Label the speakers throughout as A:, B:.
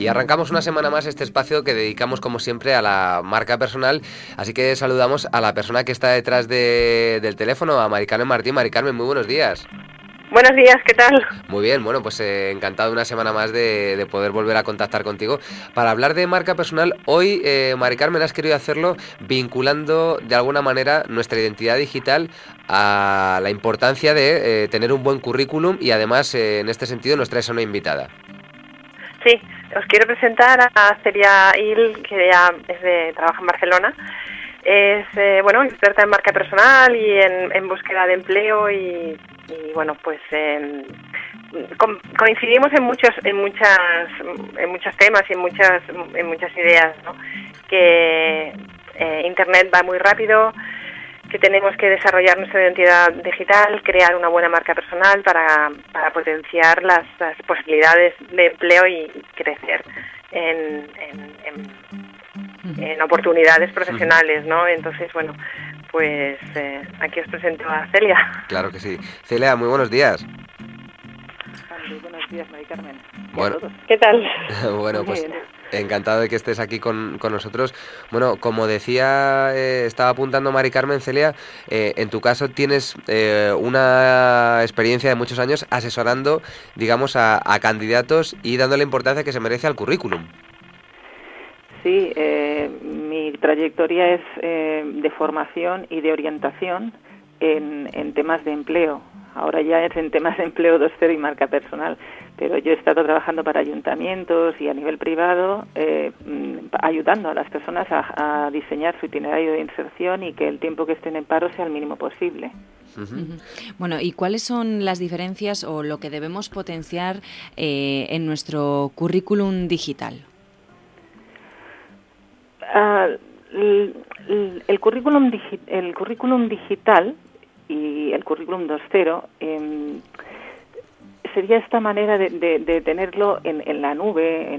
A: Y arrancamos una semana más este espacio que dedicamos como siempre a la marca personal, así que saludamos a la persona que está detrás del teléfono, a Mari Carmen Martín. Mari Carmen, muy buenos días.
B: Buenos días, ¿qué tal?
A: Muy bien, bueno, pues encantado una semana más de poder volver a contactar contigo para hablar de marca personal. Hoy, Mari Carmen, has querido hacerlo vinculando de alguna manera nuestra identidad digital a la importancia de tener un buen currículum y además en este sentido nos traes a una invitada.
B: Sí, os quiero presentar a Celia Il, que ya trabaja en Barcelona. Es experta en marca personal y en búsqueda de empleo y bueno, pues coincidimos en muchos temas y en muchas ideas, ¿no? Que Internet va muy rápido, que tenemos que desarrollar nuestra identidad digital, crear una buena marca personal para potenciar las posibilidades de empleo y crecer en oportunidades profesionales, ¿no? Entonces, bueno, pues aquí os presento a Celia.
A: Claro que sí. Celia, muy buenos días.
C: Muy buenos días, Mari Carmen.
A: Bueno,
B: ¿Qué tal?
A: Bueno, pues encantado de que estés aquí con nosotros. Bueno, como decía, estaba apuntando Mari Carmen, Celia, en tu caso tienes una experiencia de muchos años asesorando, digamos, a candidatos y dando la importancia que se merece al currículum.
C: Sí, mi trayectoria es de formación y de orientación en temas de empleo. Ahora ya es en temas de empleo 2.0 y marca personal, pero yo he estado trabajando para ayuntamientos y a nivel privado, ayudando a las personas a diseñar su itinerario de inserción y que el tiempo que estén en paro sea el mínimo posible.
D: Uh-huh. Bueno, ¿y cuáles son las diferencias o lo que debemos potenciar en nuestro currículum digital?
C: El currículum digital y el currículum 2.0 sería esta manera de tenerlo en la nube,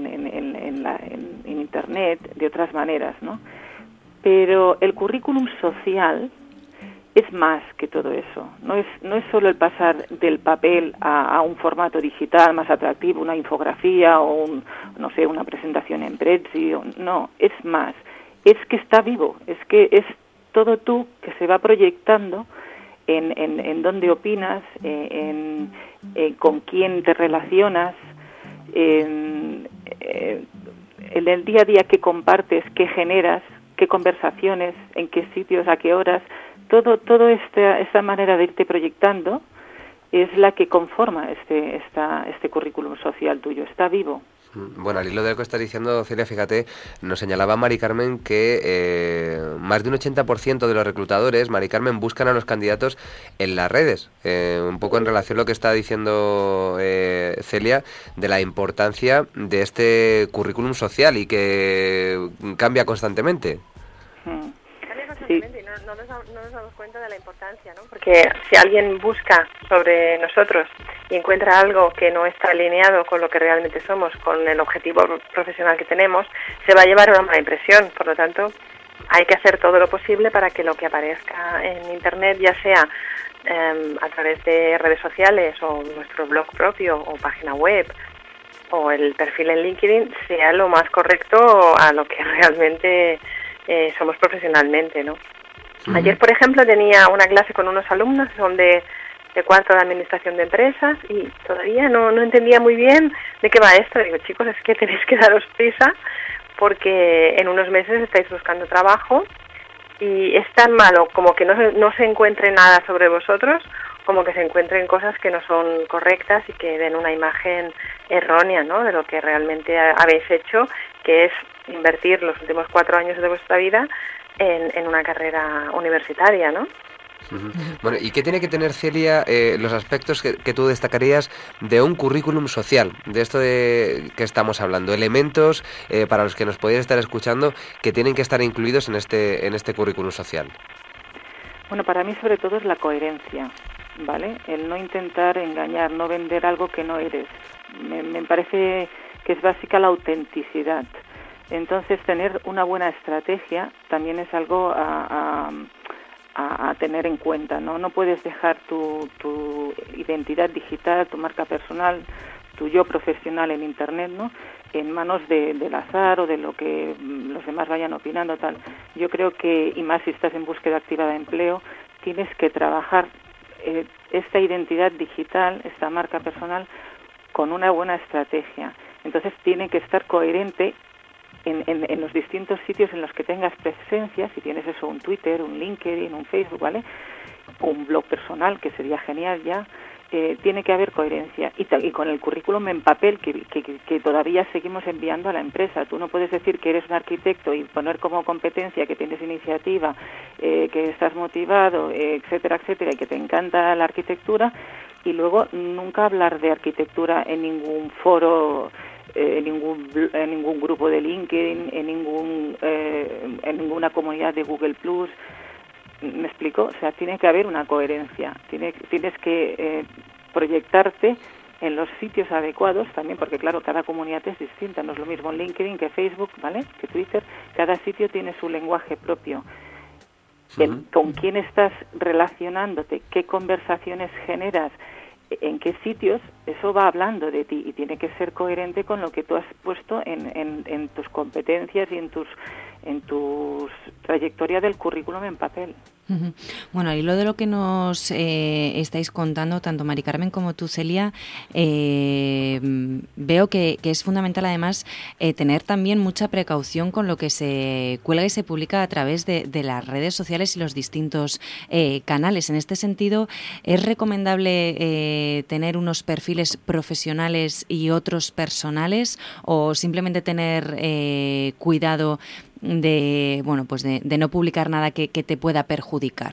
C: en Internet, de otras maneras, ¿no? Pero el currículum social es más que todo eso. No es solo el pasar del papel a un formato digital más atractivo, una infografía o una presentación en Prezi. No, es más. Es que está vivo. Es que es todo tú que se va proyectando en dónde opinas, con quién te relacionas, en el día a día que compartes, qué generas, qué conversaciones, en qué sitios, a qué horas. Todo esta manera de irte proyectando es la que conforma este currículum social tuyo. Está vivo.
A: Bueno, al hilo de lo que estás diciendo, Celia, fíjate, nos señalaba Mari Carmen que más de un 80% de los reclutadores, Mari Carmen, buscan a los candidatos en las redes. Un poco en relación a lo que está diciendo Celia, de la importancia de este currículum social y que cambia constantemente.
B: Sí. Y no nos damos cuenta de la importancia, ¿no? Porque si alguien busca sobre nosotros y encuentra algo que no está alineado con lo que realmente somos, con el objetivo profesional que tenemos, se va a llevar una mala impresión. Por lo tanto, hay que hacer todo lo posible para que lo que aparezca en Internet, ya sea a través de redes sociales o nuestro blog propio o página web o el perfil en LinkedIn, sea lo más correcto a lo que realmente somos profesionalmente, ¿no? Uh-huh. Ayer, por ejemplo, tenía una clase con unos alumnos, son de cuarto de administración de empresas, y todavía no entendía muy bien de qué va esto. Digo, chicos, es que tenéis que daros prisa porque en unos meses estáis buscando trabajo y es tan malo como que no se encuentre nada sobre vosotros, como que se encuentren cosas que no son correctas y que den una imagen errónea, ¿no?, de lo que realmente habéis hecho, que es invertir los últimos 4 años de vuestra vida en una carrera universitaria, ¿no?
A: Uh-huh. Bueno, ¿y qué tiene que tener, Celia, los aspectos que tú destacarías de un currículum social, de esto de que estamos hablando? Elementos para los que nos podéis estar escuchando que tienen que estar incluidos en este currículum social.
C: Bueno, para mí sobre todo es la coherencia, ¿vale? El no intentar engañar, no vender algo que no eres. Me parece que es básica la autenticidad. Entonces, tener una buena estrategia también es algo a tener en cuenta, ¿no? No puedes dejar tu identidad digital, tu marca personal, tu yo profesional en Internet, ¿no?, en manos del azar o de lo que los demás vayan opinando, tal. Yo creo que, y más si estás en búsqueda activa de empleo, tienes que trabajar esta identidad digital, esta marca personal, con una buena estrategia. Entonces tiene que estar coherente en los distintos sitios en los que tengas presencia. Si tienes eso, un Twitter, un LinkedIn, un Facebook, ¿vale?, un blog personal, que sería genial ya. Tiene que haber coherencia y con el currículum en papel que todavía seguimos enviando a la empresa. Tú no puedes decir que eres un arquitecto y poner como competencia que tienes iniciativa, que estás motivado, etcétera, etcétera, y que te encanta la arquitectura, y luego nunca hablar de arquitectura en ningún foro, en ningún grupo de LinkedIn, en ninguna comunidad de Google Plus. ¿Me explico? O sea, tiene que haber una coherencia. Tienes que proyectarte en los sitios adecuados también, porque claro, cada comunidad es distinta. No es lo mismo LinkedIn que Facebook, ¿vale?, que Twitter. Cada sitio tiene su lenguaje propio. Con quién estás relacionándote, qué conversaciones generas, en qué sitios, eso va hablando de ti y tiene que ser coherente con lo que tú has puesto en tus competencias y en tus trayectoria del currículum en papel.
D: Bueno, y lo de lo que nos estáis contando, tanto Mari Carmen como tú, Celia, veo que es fundamental además tener también mucha precaución con lo que se cuelga y se publica a través de las redes sociales y los distintos canales. En este sentido, ¿es recomendable tener unos perfiles profesionales y otros personales, o simplemente tener cuidado de no publicar nada que te pueda perjudicar?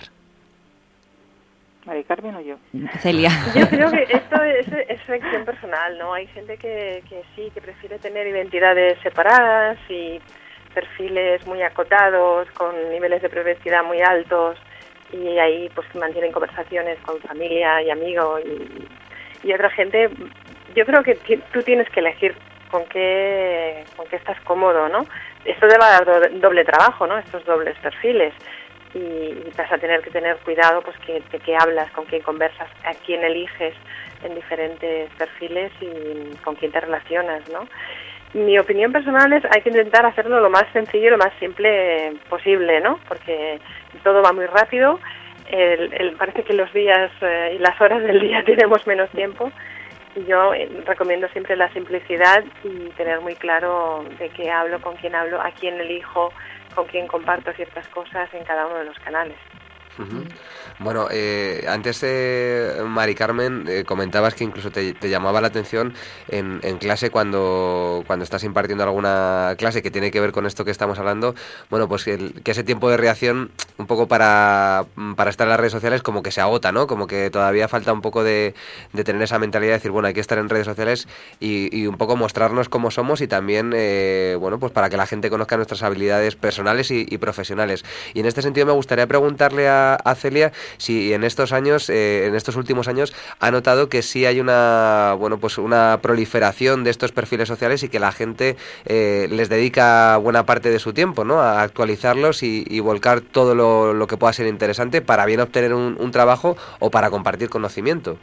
C: Mari Carmen o yo.
D: Celia.
B: Yo creo que esto es elección personal, ¿no? Hay gente que sí, que prefiere tener identidades separadas y perfiles muy acotados, con niveles de privacidad muy altos, y ahí pues mantienen conversaciones con familia y amigos, y otra gente. Yo creo que tú tienes que elegir con qué estás cómodo, ¿no? Esto te va a dar doble trabajo, ¿no?, estos dobles perfiles, y vas a tener que tener cuidado pues de qué hablas, con quién conversas, a quién eliges en diferentes perfiles y con quién te relacionas, ¿no? Mi opinión personal es hay que intentar hacerlo lo más sencillo y lo más simple posible, ¿no?, porque todo va muy rápido. Parece que los días y las horas del día tenemos menos tiempo. Yo recomiendo siempre la simplicidad y tener muy claro de qué hablo, con quién hablo, a quién elijo, con quién comparto ciertas cosas en cada uno de los canales.
A: Bueno, antes Mari Carmen comentabas que incluso te llamaba la atención en clase cuando estás impartiendo alguna clase que tiene que ver con esto que estamos hablando, bueno, pues que ese tiempo de reacción un poco para estar en las redes sociales como que se agota, ¿no? Como que todavía falta un poco de tener esa mentalidad de decir, bueno, hay que estar en redes sociales y un poco mostrarnos cómo somos, y también, bueno, pues para que la gente conozca nuestras habilidades personales y profesionales. Y en este sentido me gustaría preguntarle a Celia si en estos años, en estos últimos años, ha notado que sí hay una proliferación de estos perfiles sociales y que la gente les dedica buena parte de su tiempo, ¿no?, a actualizarlos y volcar todo lo que pueda ser interesante para bien obtener un trabajo o para compartir conocimiento.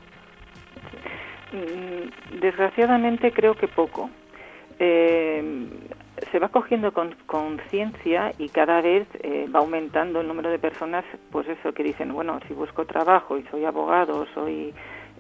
C: Desgraciadamente creo que poco. Se va cogiendo conciencia y cada vez va aumentando el número de personas, pues eso, que dicen, bueno, si busco trabajo y soy abogado, soy,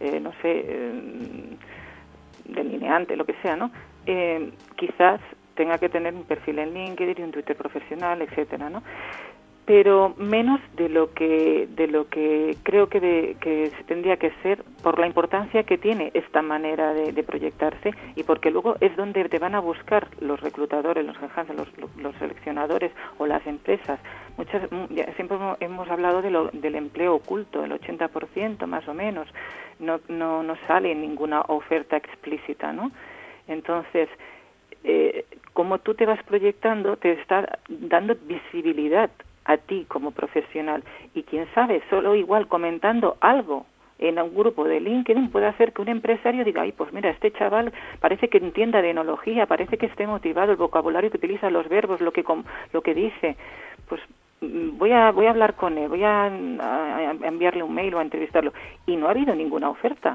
C: delineante, lo que sea, ¿no? Quizás tenga que tener un perfil en LinkedIn y un Twitter profesional, etcétera, ¿no? Pero menos de lo que creo que se tendría que ser, por la importancia que tiene esta manera de proyectarse, y porque luego es donde te van a buscar los reclutadores, los headhunters, los seleccionadores o las empresas. Siempre hemos hablado del empleo oculto, el 80% más o menos, no sale ninguna oferta explícita, ¿no? Entonces, como tú te vas proyectando, te está dando visibilidad a ti como profesional, y quién sabe, solo igual comentando algo en un grupo de LinkedIn puede hacer que un empresario diga, ay, pues mira, este chaval parece que entienda de enología, parece que esté motivado, el vocabulario que utiliza, los verbos, lo que dice, pues voy a hablar con él, voy a enviarle un mail o a entrevistarlo, y no ha habido ninguna oferta.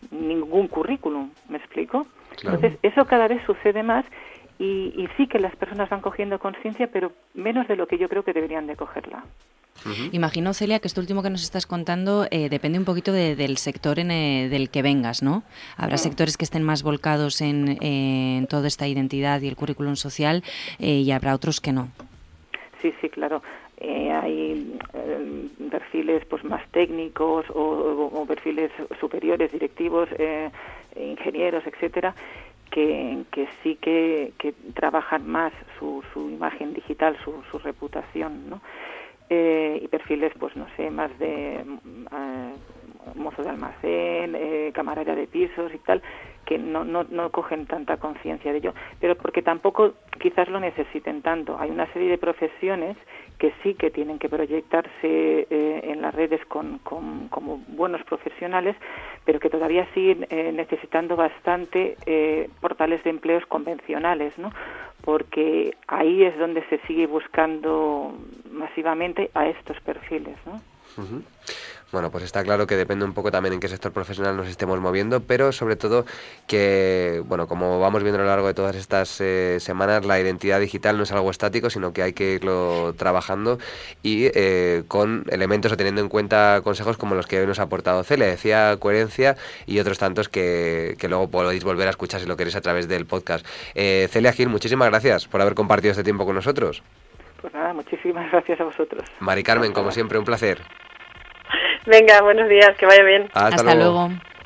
C: ningún currículum, ¿me explico?
A: Claro.
C: Entonces, eso cada vez sucede más y sí que las personas van cogiendo conciencia, pero menos de lo que yo creo que deberían de cogerla.
D: Imagino, Celia, que esto último que nos estás contando depende un poquito del sector del que vengas, ¿no? Habrá sectores que estén más volcados en toda esta identidad y el currículum social y habrá otros que no.
C: Sí, claro. Hay perfiles pues más técnicos o perfiles superiores, directivos, ingenieros, etcétera, que sí que trabajan más su imagen digital, su reputación, ¿no? Y perfiles, pues no sé, más de mozo de almacén, camarera de pisos y tal, que no cogen tanta conciencia de ello, pero porque tampoco quizás lo necesiten tanto. Hay una serie de profesiones que sí que tienen que proyectarse en las redes como buenos profesionales, pero que todavía siguen necesitando bastante portales de empleos convencionales, ¿no? Porque ahí es donde se sigue buscando masivamente a estos perfiles, ¿no?
A: Uh-huh. Bueno, pues está claro que depende un poco también en qué sector profesional nos estemos moviendo, pero sobre todo que, bueno, como vamos viendo a lo largo de todas estas semanas, la identidad digital no es algo estático, sino que hay que irlo trabajando y con elementos o teniendo en cuenta consejos como los que hoy nos ha aportado Celia. Decía coherencia y otros tantos que luego podéis volver a escuchar si lo queréis a través del podcast. Celia Gil, muchísimas gracias por haber compartido este tiempo con nosotros.
C: Pues nada, muchísimas gracias a vosotros.
A: Mari Carmen, como siempre, un placer.
B: Venga, buenos días, que vaya bien.
A: Hasta luego.